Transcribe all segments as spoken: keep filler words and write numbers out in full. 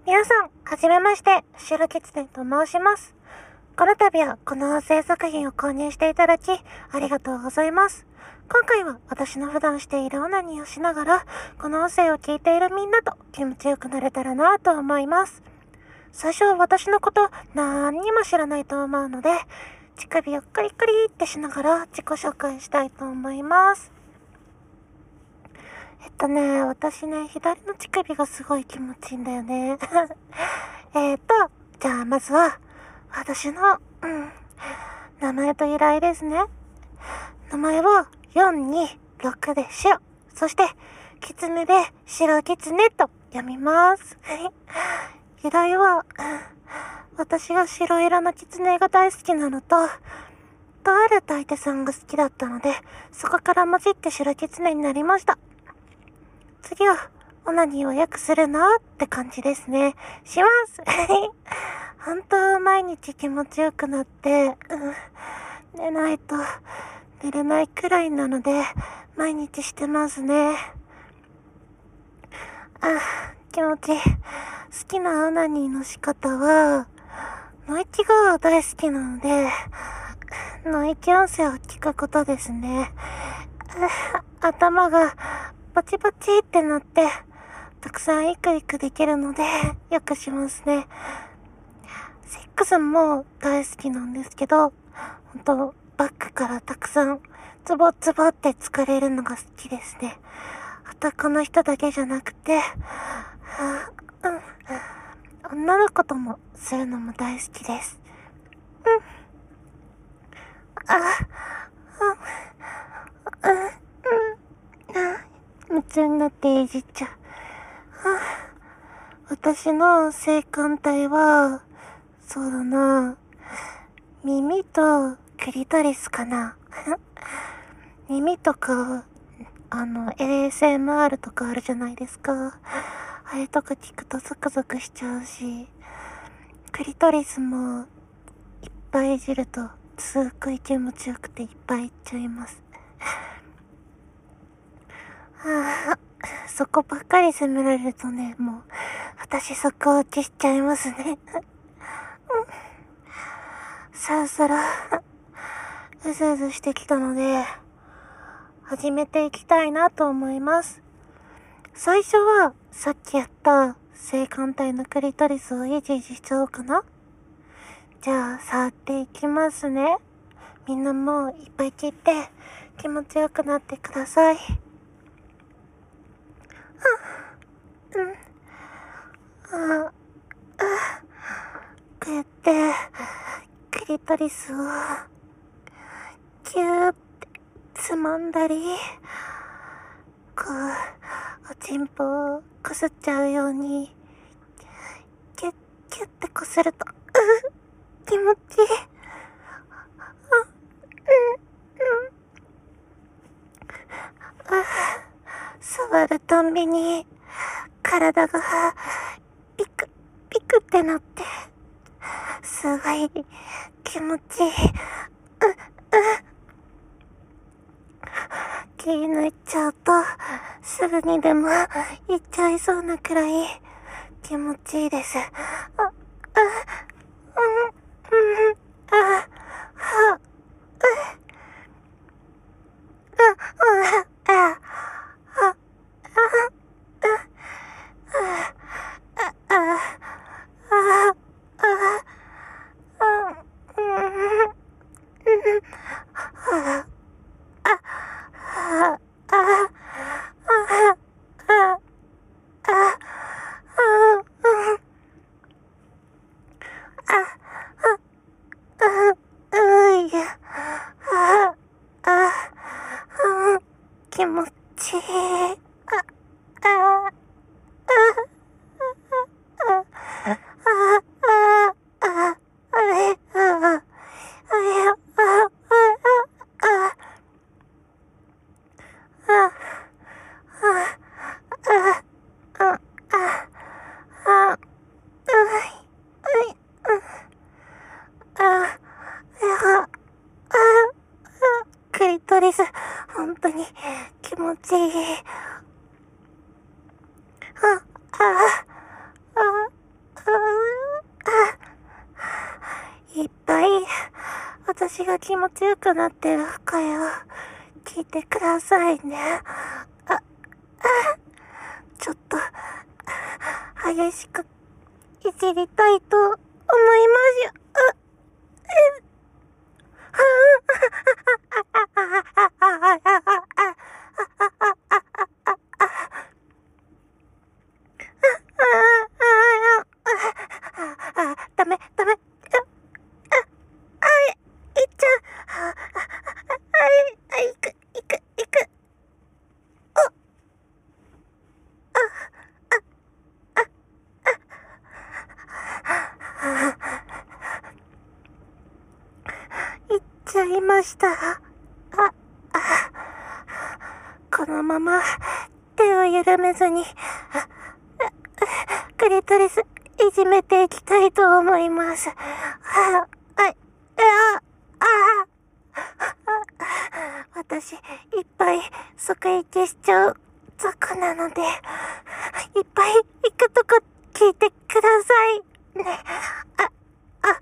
皆さん、はじめまして、白キツネと申します。この度はこの音声作品を購入していただき、ありがとうございます。今回は私の普段しているオナニーをしながら、この音声を聞いているみんなと気持ちよくなれたらなと思います。最初は私のこと何にも知らないと思うので、乳首をクリクリってしながら自己紹介したいと思います。えっとね、私ね、左の乳首がすごい気持ちいいんだよね。えっと、じゃあまずは、私の、うん、名前と由来ですね。名前はよんにろくで白。そして、キツネで白キツネと読みます。由来は、私が白色のキツネが大好きなのと、とある歌い手さんが好きだったので、そこから混じって白キツネになりました。次は、オナニーをよくするなって感じですね。します。本当毎日気持ちよくなって、うん、寝ないと寝れないくらいなので、毎日してますね。あ、気持ちいい。好きなオナニーの仕方は、ノイキが大好きなので、ノイキ音声を聞くことですね。頭がバチバチってなって、たくさんイクイクできるので、よくしますね。セックスも大好きなんですけど、ほんと、バックからたくさん、ズボズボって疲れるのが好きですね。男の人だけじゃなくて、はあ、うん、女の子ともするのも大好きです。うん。あ、うん、うん、うん、夢中になっていじっちゃう。私の性感帯は、そうだな、耳とクリトリスかな。耳とか、あの、エーエスエムアール とかあるじゃないですか。あれとか聞くとゾクゾクしちゃうし、クリトリスもいっぱいいじるとすっごい気持ちよくていっぱいいっちゃいます。はあ、そこばっかり責められるとね、もう、私そこ落ちしちゃいますね。そろそろ、うずうずしてきたので、始めていきたいなと思います。最初は、さっきやった、性感帯のクリトリスをイジイジしちゃおうかな。じゃあ、触っていきますね。みんなもいっぱい聞いて、気持ちよくなってください。うん。あ、あ、こうやって、クリトリスを、キューってつまんだり、こう、おちんぽをこすっちゃうように、キュッキュッってこすると、う気持ちいい。あ、うん、うん。あ、触るたんびに、体が、ピク、ピクってなって、すごい、気持ちいい。う、う、気抜いちゃうと、すぐにでも、行っちゃいそうなくらい、気持ちいいです。あ、あ、うん、うん、あ、は、う、あ、あ、あ、あ、気持ちいい。あ、あ、クリトリス、本当に気持ちいい。あ、あ、あ、 気持ちよくなってる声を聞いてくださいね。あ、あ、ちょっと、激しくいじりたいと思います。あ、え、はあ、ダメ、ダメ。ちゃいました。あ、あ、このまま手を緩めずに、クリトリスいじめていきたいと思います。あ、あ、あ、あ、私、いっぱい即息しちゃう族なので、いっぱい行くとこ聞いてくださいね。あ、あ、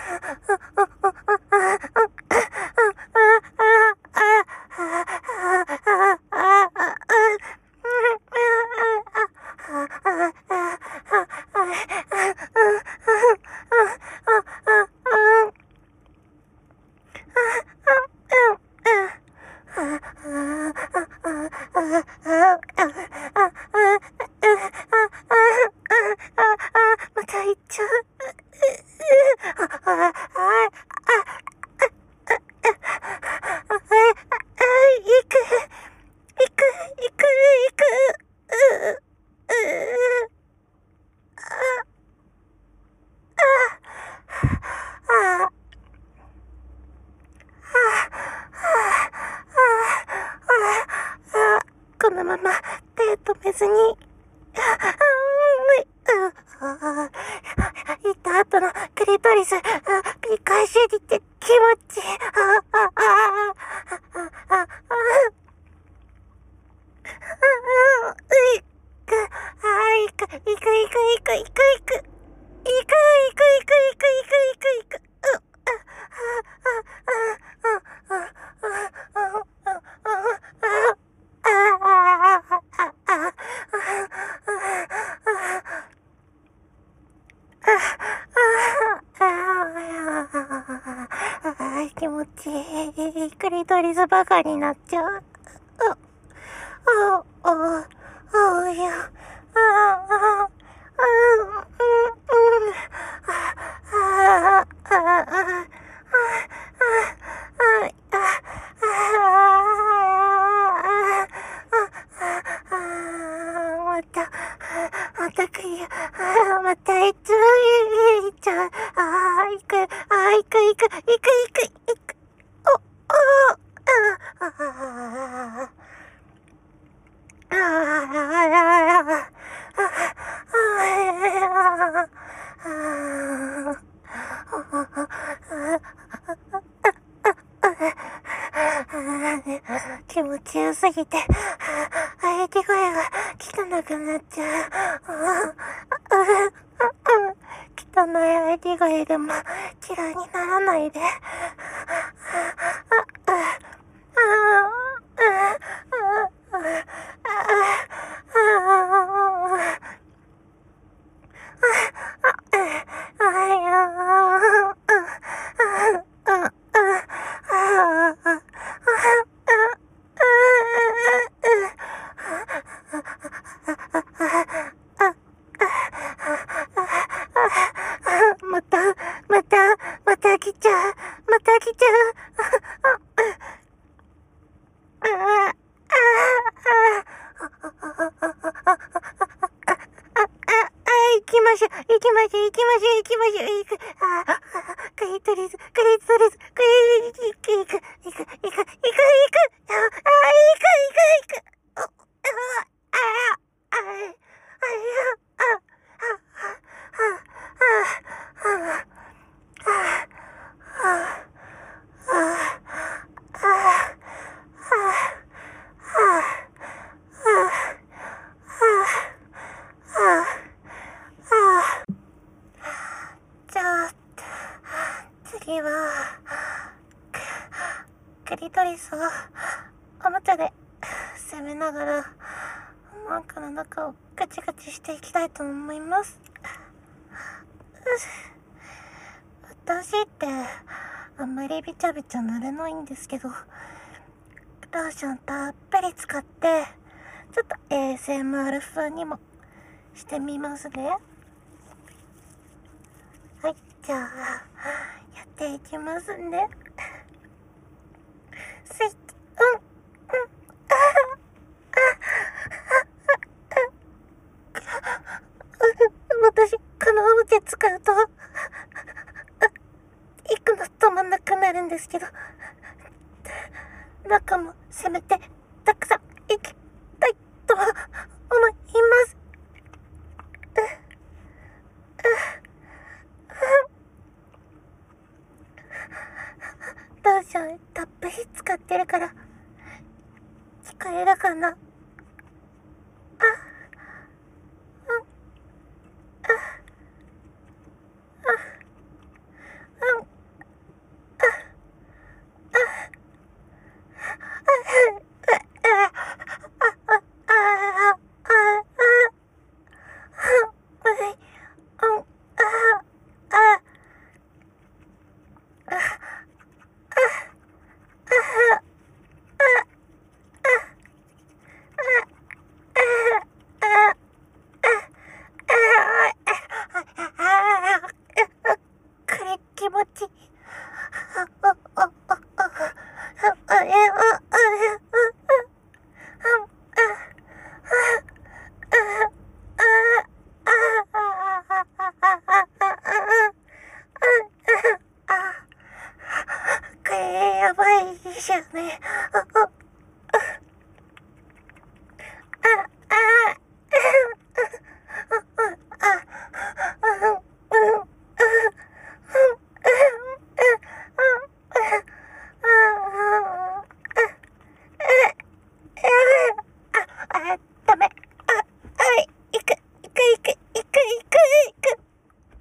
また行っちゃう。このまま手止めずに、行った後のクリトリス、ピカシリって気持ちいい。行く、行く、行く、行く、行く、行く、行く、行く、行く、行く、行く、行く、行く、気持ちいい。クリトリスバカになっちゃう。あ、あ、あ、あ、いや、あ、あ、あ、また、また来る。またいつ行っちゃう。あ、行く、あ、行く、行く、行く、行く、行く。お、お、あ、あ、気持ちよすぎて、喘ぎ声が汚くなっちゃう。汚い喘ぎ声でも嫌いにならないで。また、また、また来ちゃう。また来ちゃう。行きましょう、行きましょう、行きましょう、行きましょう、行く。ああ、クリトリス、クリトリス、クリトリス、行く、行く、行く、行く、行く、行く。ああ、行く、行く、行く。ああ、ああ、ああ、じゃあ、次は、 クリトリスをおもちゃで攻めながらマンクの中をガチガチしていきたいと思います。私ってあんまりびちゃびちゃ塗れないんですけど、ローションたっぷり使ってちょっと エーエスエムアール 風にもしてみますね。はい、じゃあやっていきますね。スイッチうんうんあ私このおもちゃ使うと行くの止まんなくなるんですけど、中もせめてたくさん行きたいと思います。ローションたっぷり使ってるから聞こえるかな。あ、うん、あ、あ、うん、あ、やばいですよね。ダメ。あ、はい、行く、行く、行く、行く、行く、行く。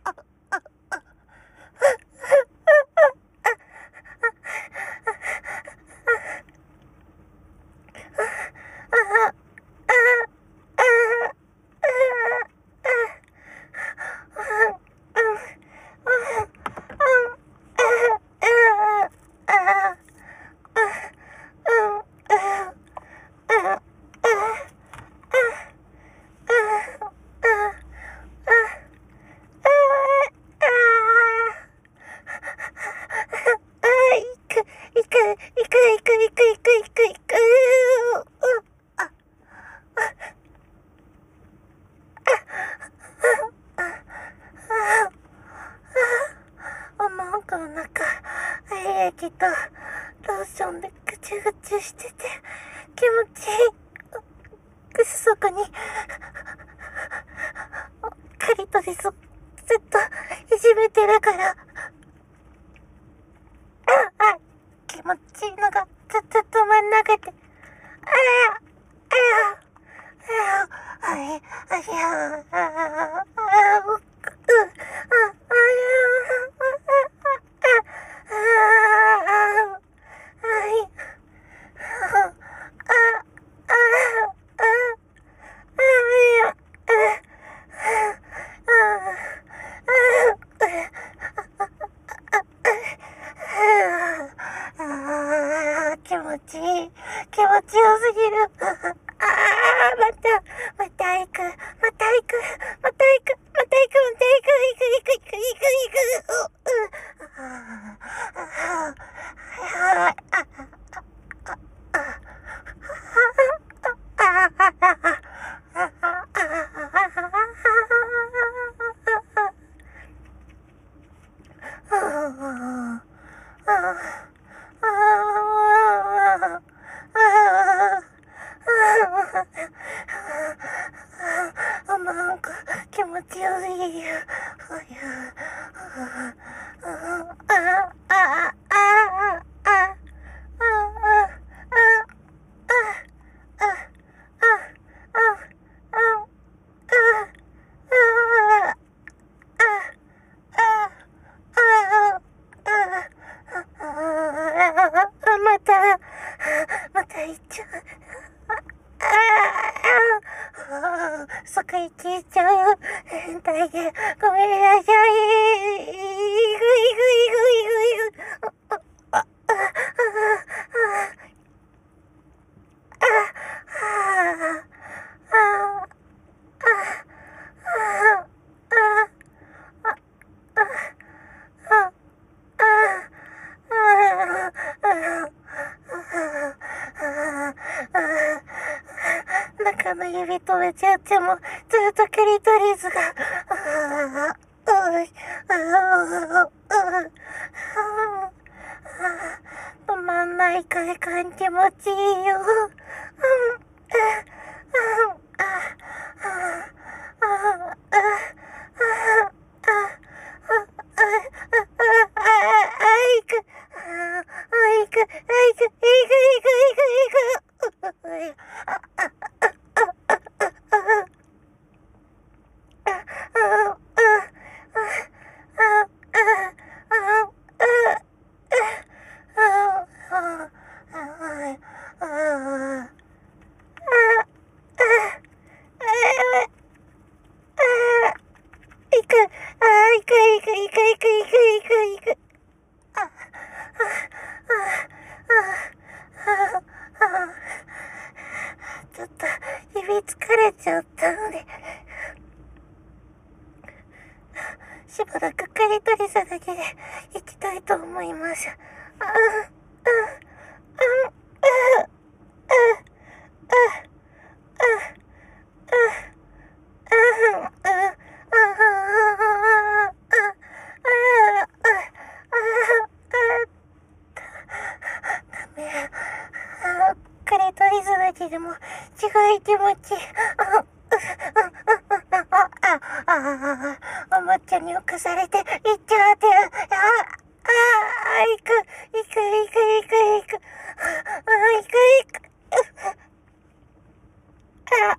液とローションでぐちゅぐちゅしてて気持ちいい。口底にクリトリスをずっといじめてるからああ気持ちいいのがずっと止まんなくて、あやあやあやあやあやあやあ気持ちいい。気持ちよすぎる。ああ、また、また行く。また行く。また行く。また行く。また行く。行く、行く、行く、行く、行く。なんか気持ちよすぎる。またいちゃう。ああ、そこ行けちゃう。大変、ごめんなさい。いくいくいくいくいく。あ、あ、あ、あ、あ、あ、あ、中の指止めちゃっても、ずっとクリトリスが、あ止まんない快感気持ちいいよ。ちょっと指疲れちゃったので、しばらくクリトリスだけで行きたいと思います。あクリトリスだけでも違い気持ちいい。おもちゃに侵されて行っちゃって、ああ、行く、行く、行く、行く、行く、行く、行く、あ、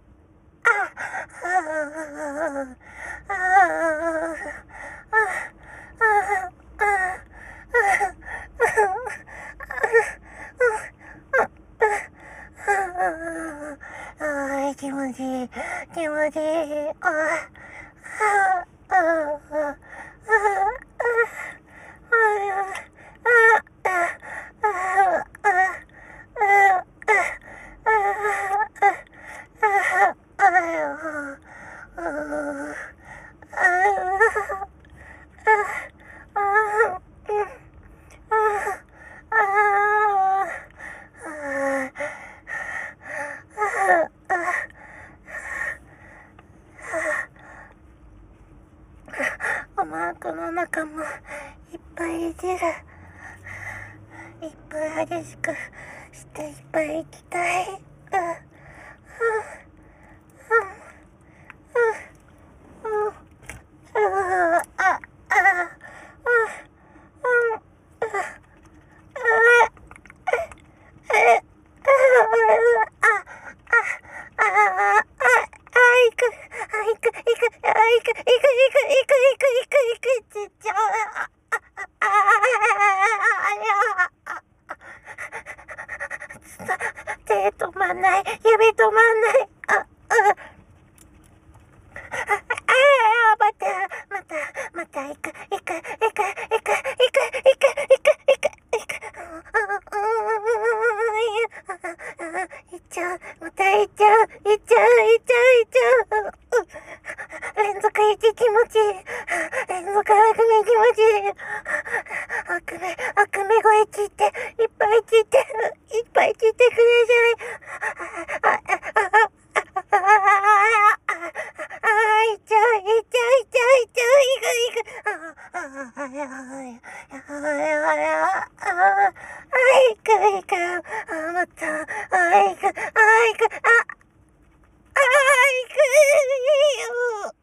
気持ちいい、気持ちいい、ああ、ああ、マークの中もいっぱいいじる。いっぱい激しくしていっぱい行きたい。うん、うん、うん、うん、うん、あ、あ、手止まんない。指止まんない。あ、あ、あ、また、また、また行く、行く、行く、行く、行く、行く、行く、行く、行く。行っちゃう。また行っちゃう。行っちゃう、行っちゃう、行っちゃう。連続息気持ちいい。連続悪目気持ちいい。悪目、悪目声聞いて、いっぱい聞いて、いっぱい聞いてください。いっちゃう、いっちゃう、いっちゃう、いっちゃう、いく、いく。あ、やばい、やばい、やばい、あ、いく、いく。あ、また、あ、いく、あ、いく、あ、あ、いく、よ。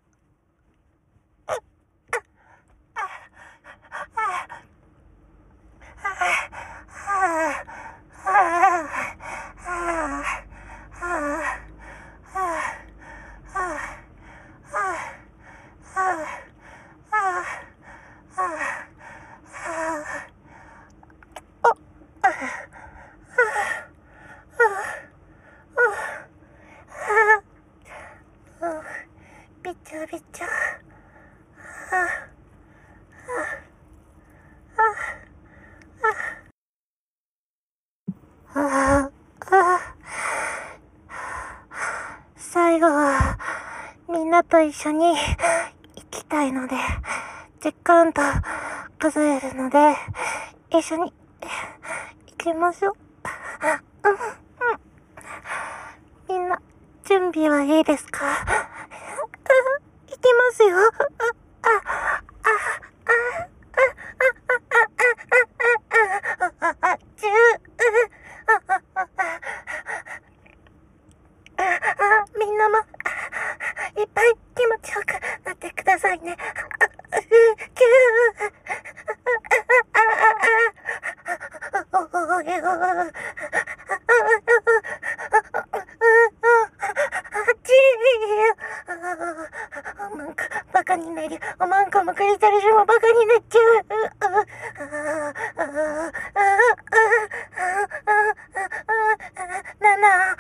びちょびちょ。はあ、はあ、はあ、はあ、はあ。最後は、みんなと一緒に行きたいので、じっかんと数えるので、一緒に行きましょう。うんうん、みんな、準備はいいですか？行きますよ。みんなも、いっぱい気持ちよくなってくださいね。キュー。なんかバカになり、おまんこもクリスタルシュもバカになっちゃう。なな。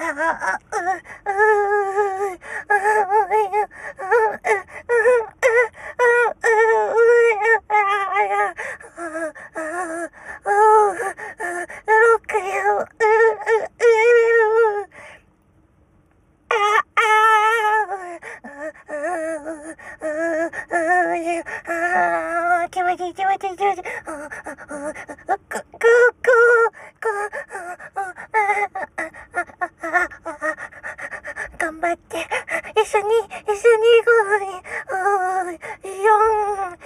気持ちいい気持ちいい気持ちいい。頑張って、一緒に、一緒に行こう。よん。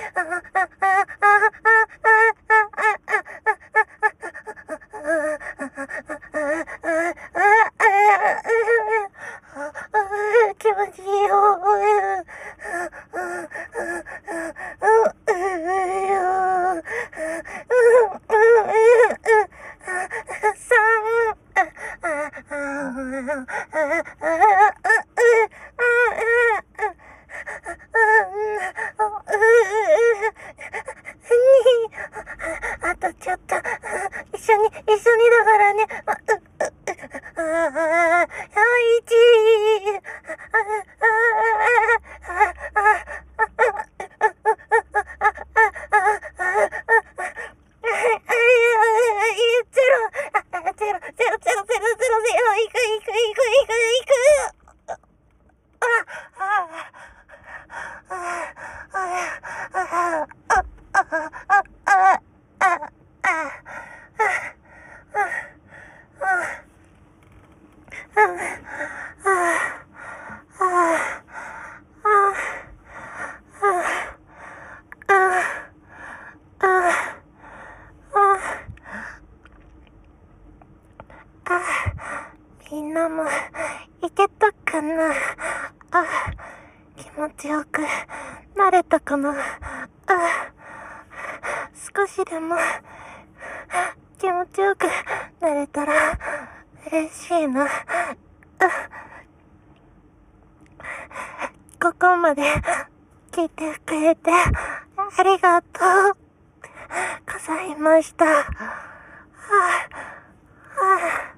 気持ちいいよ。あとちょっと、一緒に、一緒にだからね。一。みんなもいけたかな。あ、気持ちよくなれたかな。あ、少しでも気持ちよくなれたら嬉しいな。あ、ここまで聞いてくれてありがとうございました。はあはあ